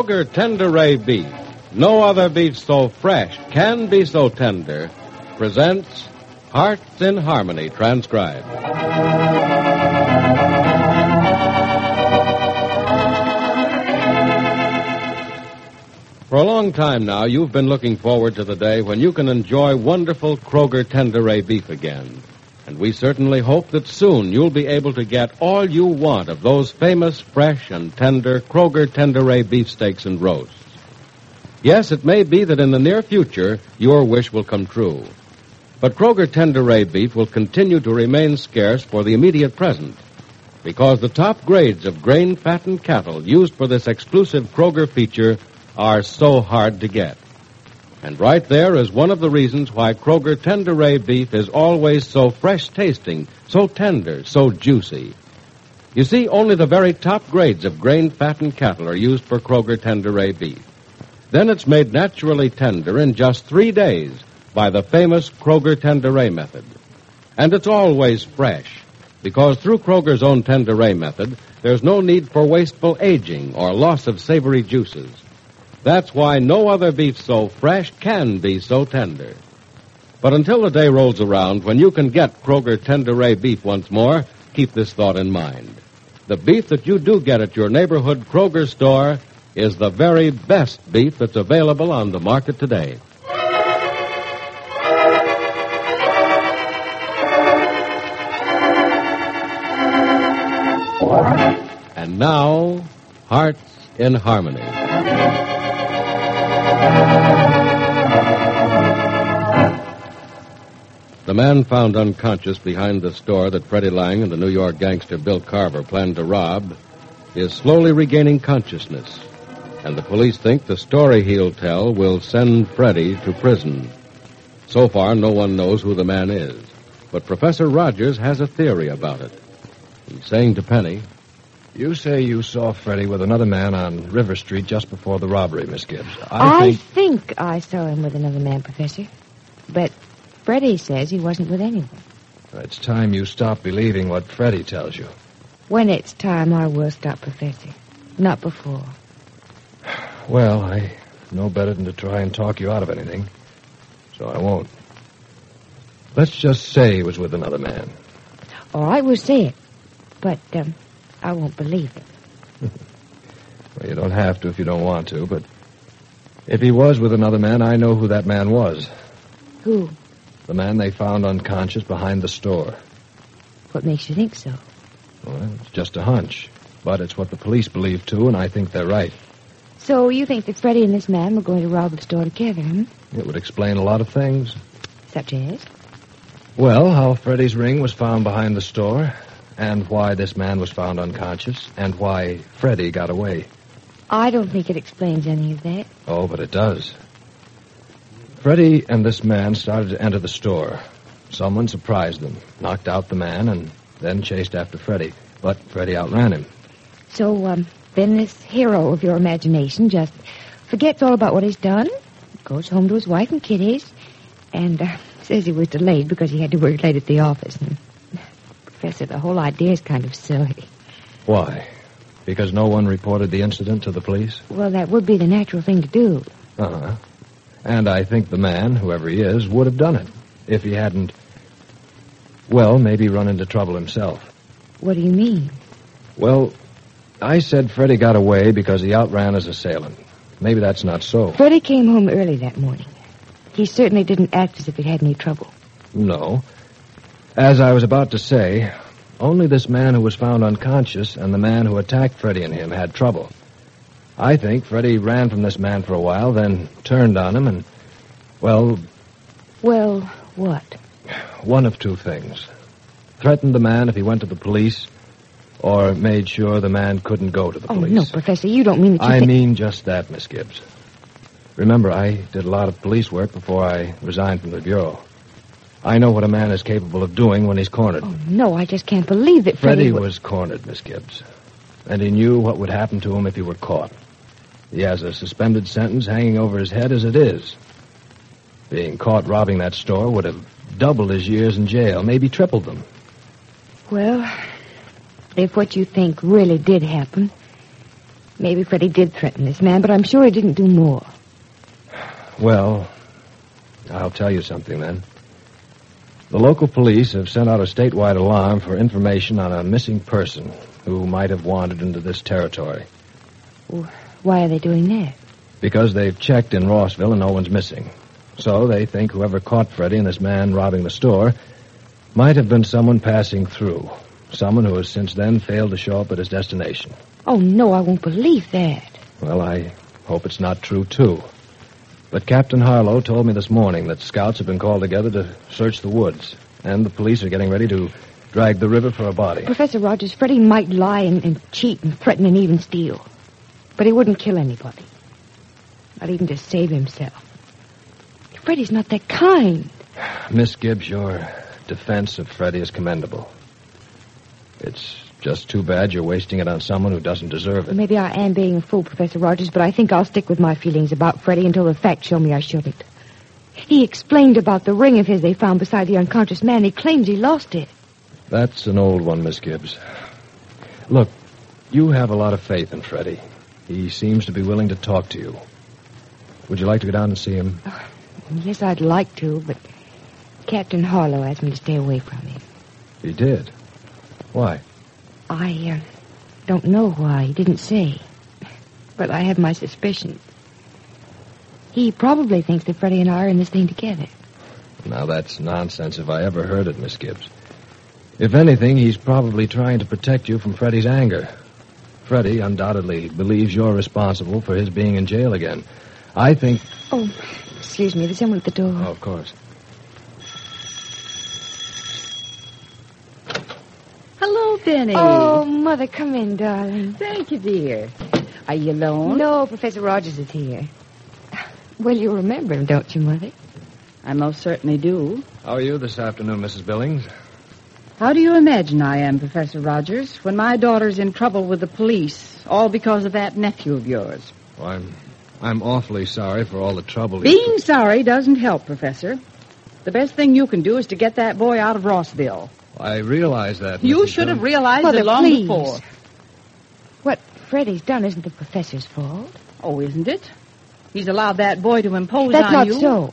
Kroger Tenderay Beef, no other beef so fresh can be so tender, presents Hearts in Harmony, transcribed. For a long time now, you've been looking forward to the day when you can enjoy wonderful Kroger Tenderay beef again. And we certainly hope that soon you'll be able to get all you want of those famous, fresh, and tender Kroger Tenderay beefsteaks and roasts. Yes, it may be that in the near future, your wish will come true. But Kroger Tenderay beef will continue to remain scarce for the immediate present, because the top grades of grain-fattened cattle used for this exclusive Kroger feature are so hard to get. And right there is one of the reasons why Kroger Tenderay beef is always so fresh-tasting, so tender, so juicy. You see, only the very top grades of grain-fattened cattle are used for Kroger Tenderay beef. Then it's made naturally tender in just 3 days by the famous Kroger Tenderay method. And it's always fresh, because through Kroger's own Tenderay method, there's no need for wasteful aging or loss of savory juices. That's why no other beef so fresh can be so tender. But until the day rolls around when you can get Kroger Tenderay beef once more, keep this thought in mind. The beef that you do get at your neighborhood Kroger store is the very best beef that's available on the market today. And now, Hearts in Harmony. The man found unconscious behind the store that Freddie Lang and the New York gangster Bill Carver planned to rob is slowly regaining consciousness, and the police think the story he'll tell will send Freddie to prison. So far, no one knows who the man is, but Professor Rogers has a theory about it. He's saying to Penny, "You say you saw Freddie with another man on River Street just before the robbery, Miss Gibbs. I think I saw him with another man, Professor. But Freddie says he wasn't with anyone. It's time you stop believing what Freddie tells you. When it's time, I will stop, Professor. Not before. Well, I know better than to try and talk you out of anything, so I won't. Let's just say he was with another man. All right, we'll say it. But, I won't believe it. Well, you don't have to if you don't want to, but if he was with another man, I know who that man was. Who? The man they found unconscious behind the store. What makes you think so? Well, it's just a hunch. But it's what the police believe, too, and I think they're right. So you think that Freddie and this man were going to rob the store together, huh? It would explain a lot of things. Such as? Well, how Freddie's ring was found behind the store, and why this man was found unconscious, and why Freddie got away. I don't think it explains any of that. Oh, but it does. Freddie and this man started to enter the store. Someone surprised them, knocked out the man, and then chased after Freddie. But Freddie outran him. So, then this hero of your imagination just forgets all about what he's done, goes home to his wife and kiddies, and says he was delayed because he had to work late at the office. And, Professor, the whole idea is kind of silly. Why? Because no one reported the incident to the police? Well, that would be the natural thing to do. Uh-huh. And I think the man, whoever he is, would have done it if he hadn't, well, maybe run into trouble himself. What do you mean? Well, I said Freddie got away because he outran his assailant. Maybe that's not so. Freddie came home early that morning. He certainly didn't act as if he'd had any trouble. No. As I was about to say, only this man who was found unconscious and the man who attacked Freddie and him had trouble. I think Freddie ran from this man for a while, then turned on him and, well... Well, what? One of two things. Threatened the man if he went to the police, or made sure the man couldn't go to the police. Oh, no, Professor, you don't mean that you I mean just that, Miss Gibbs. Remember, I did a lot of police work before I resigned from the Bureau. I know what a man is capable of doing when he's cornered. Oh, no, I just can't believe that Freddie was cornered, Miss Gibbs. And he knew what would happen to him if he were caught. He has a suspended sentence hanging over his head as it is. Being caught robbing that store would have doubled his years in jail, maybe tripled them. Well, if what you think really did happen, Maybe Freddie did threaten this man, but I'm sure he didn't do more. Well, I'll tell you something then. The local police have sent out a statewide alarm for information on a missing person who might have wandered into this territory. Why are they doing that? Because they've checked in Rossville and no one's missing. So they think whoever caught Freddie and this man robbing the store might have been someone passing through. Someone who has since then failed to show up at his destination. Oh, no, I won't believe that. Well, I hope it's not true, too. But Captain Harlow told me this morning that scouts have been called together to search the woods, and the police are getting ready to drag the river for a body. Professor Rogers, Freddie might lie and cheat and threaten and even steal. But he wouldn't kill anybody. Not even to save himself. Freddie's not that kind. Miss Gibbs, your defense of Freddie is commendable. It's just too bad you're wasting it on someone who doesn't deserve it. Maybe I am being a fool, Professor Rogers, but I think I'll stick with my feelings about Freddie until the facts show me I shouldn't. He explained about the ring of his they found beside the unconscious man. He claims he lost it. That's an old one, Miss Gibbs. Look, you have a lot of faith in Freddie. He seems to be willing to talk to you. Would you like to go down and see him? Yes, I'd like to, but Captain Harlow asked me to stay away from him. He did? Why? I don't know why. He didn't say. But I have my suspicions. He probably thinks that Freddie and I are in this thing together. Now, that's nonsense if I ever heard it, Miss Gibbs. If anything, he's probably trying to protect you from Freddie's anger. Freddie undoubtedly believes you're responsible for his being in jail again. I think... Oh, excuse me. There's someone at the door. Oh, of course. Hello, Penny. Oh, Mother, come in, darling. Thank you, dear. Are you alone? No, Professor Rogers is here. Well, you remember him, don't you, Mother? I most certainly do. How are you this afternoon, Mrs. Billings? How do you imagine I am, Professor Rogers, when my daughter's in trouble with the police, all because of that nephew of yours? Well, I'm awfully sorry for all the trouble. Being sorry doesn't help, Professor. The best thing you can do is to get that boy out of Rossville. I realize that, You Mrs. should have Billings. realized Mother, it long please. before. What Freddie's done isn't the professor's fault. Oh, isn't it? He's allowed that boy to impose That's on not you. so.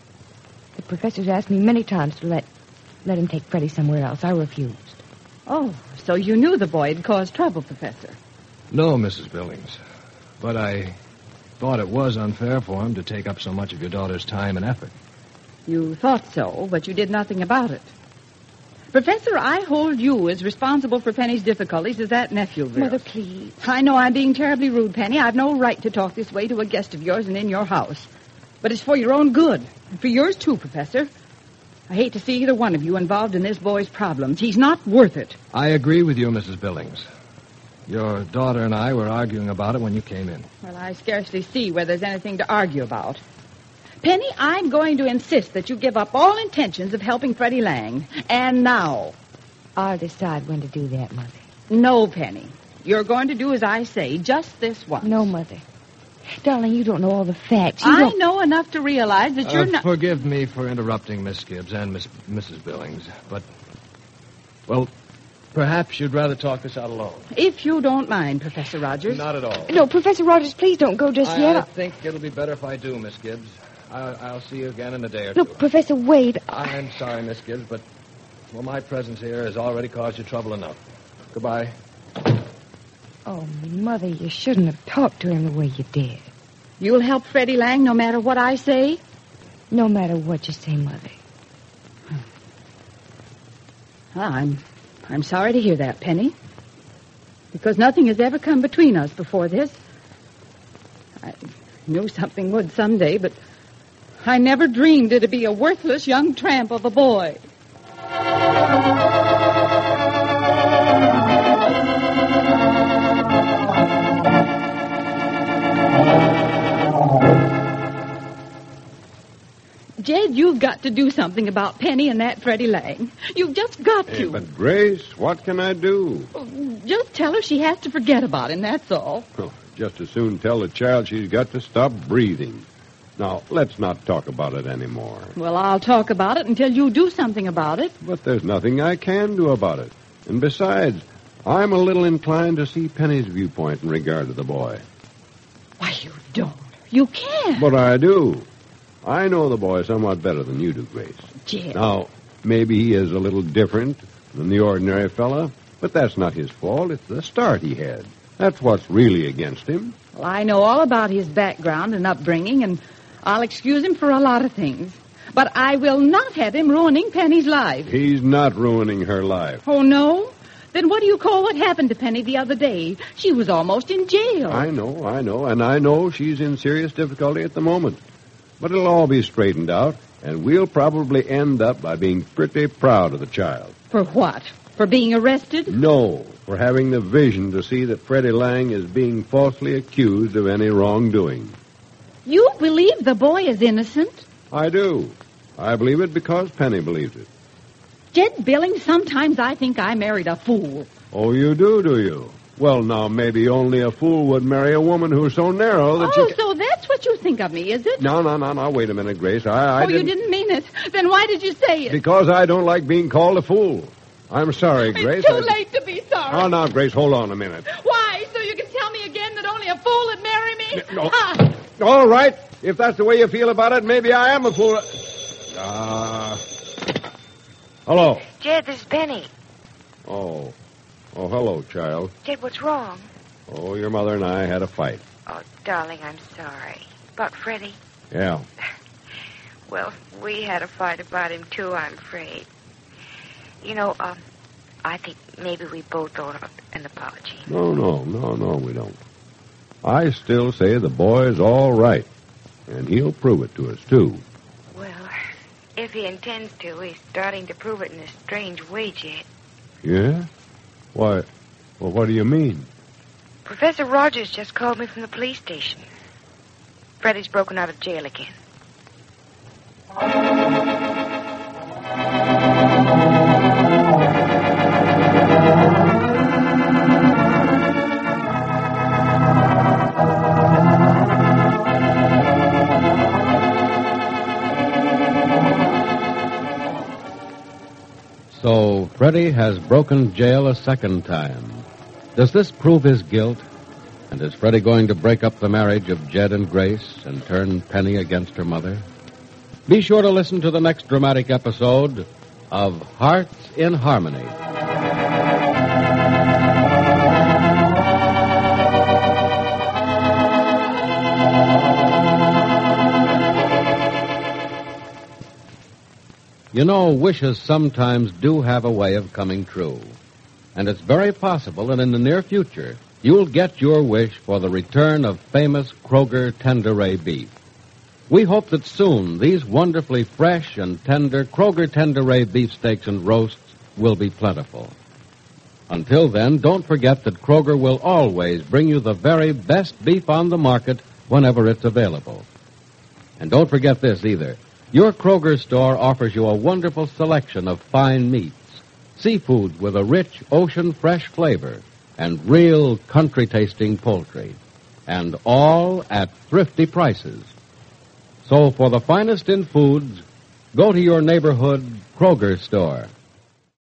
The professor's asked me many times to let him take Freddie somewhere else. I refused. Oh, so you knew the boy had caused trouble, Professor. No, Mrs. Billings. But I thought it was unfair for him to take up so much of your daughter's time and effort. You thought so, but you did nothing about it. Professor, I hold you as responsible for Penny's difficulties as that nephew of yours. Mother, please. I know I'm being terribly rude, Penny. I've no right to talk this way to a guest of yours and in your house. But it's for your own good. And for yours, too, Professor. I hate to see either one of you involved in this boy's problems. He's not worth it. I agree with you, Mrs. Billings. Your daughter and I were arguing about it when you came in. Well, I scarcely see where there's anything to argue about. Penny, I'm going to insist that you give up all intentions of helping Freddie Lang. And now. I'll decide when to do that, Mother. No, Penny. You're going to do as I say, just this once. No, Mother. Darling, you don't know all the facts. I know enough to realize that you're not... Forgive me for interrupting Miss Gibbs and Mrs. Billings, but, well, perhaps you'd rather talk this out alone. If you don't mind, Professor Rogers. Not at all. No, Professor Rogers, please don't go just yet. I think it'll be better if I do, Miss Gibbs. I'll see you again in a day or No, two. Professor Wade. I'm sorry, Miss Gibbs, but, well, my presence here has already caused you trouble enough. Goodbye. Oh, Mother, you shouldn't have talked to him the way you did. You'll help Freddie Lang no matter what I say? No matter what you say, Mother. Well, I'm sorry to hear that, Penny. Because nothing has ever come between us before this. I knew something would someday, but I never dreamed it'd be a worthless young tramp of a boy. Jed, you've got to do something about Penny and that Freddie Lang. You've just got to. But, Grace, what can I do? Just tell her she has to forget about him, that's all. Oh, just as soon tell the child she's got to stop breathing. Now, let's not talk about it anymore. Well, I'll talk about it until you do something about it. But there's nothing I can do about it. And besides, I'm a little inclined to see Penny's viewpoint in regard to the boy. Why, you don't. You can't. But I do. I know the boy somewhat better than you do, Grace. Jed. Now, maybe he is a little different than the ordinary fella, but that's not his fault. It's the start he had. That's what's really against him. Well, I know all about his background and upbringing, and I'll excuse him for a lot of things. But I will not have him ruining Penny's life. He's not ruining her life. Oh, no? Then what do you call what happened to Penny the other day? She was almost in jail. I know, and I know she's in serious difficulty at the moment. But it'll all be straightened out, and we'll probably end up by being pretty proud of the child. For what? For being arrested? No, for having the vision to see that Freddie Lang is being falsely accused of any wrongdoing. You believe the boy is innocent? I do. I believe it because Penny believes it. Jed Billings, sometimes I think I married a fool. Oh, you do you? Well, now, maybe only a fool would marry a woman who's so narrow that Oh, so that's what you think of me, is it? No, wait a minute, Grace. I you didn't mean it. Then why did you say it? Because I don't like being called a fool. I'm sorry, Grace. It's too late to be sorry. Oh, now, Grace, hold on a minute. Why? So you can tell me again that only a fool would marry me? No. Ah. All right. If that's the way you feel about it, maybe I am a fool. Hello. Jed, this is Penny. Oh, hello, child. Jed, what's wrong? Oh, your mother and I had a fight. Oh, darling, I'm sorry. About Freddie? Yeah. Well, we had a fight about him, too, I'm afraid. You know, I think maybe we both owe an apology. No, we don't. I still say the boy's all right, and he'll prove it to us, too. Well, if he intends to, he's starting to prove it in a strange way, Jed. Yeah? Why? Well, what do you mean? Professor Rogers just called me from the police station. Freddie's broken out of jail again. So, Freddie has broken jail a second time. Does this prove his guilt? And is Freddie going to break up the marriage of Jed and Grace and turn Penny against her mother? Be sure to listen to the next dramatic episode of Hearts in Harmony. You know, wishes sometimes do have a way of coming true. And it's very possible that in the near future, you'll get your wish for the return of famous Kroger Tenderay beef. We hope that soon these wonderfully fresh and tender Kroger Tenderay beefsteaks and roasts will be plentiful. Until then, don't forget that Kroger will always bring you the very best beef on the market whenever it's available. And don't forget this either. Your Kroger store offers you a wonderful selection of fine meats, seafood with a rich ocean-fresh flavor, and real country-tasting poultry. And all at thrifty prices. So for the finest in foods, go to your neighborhood Kroger store.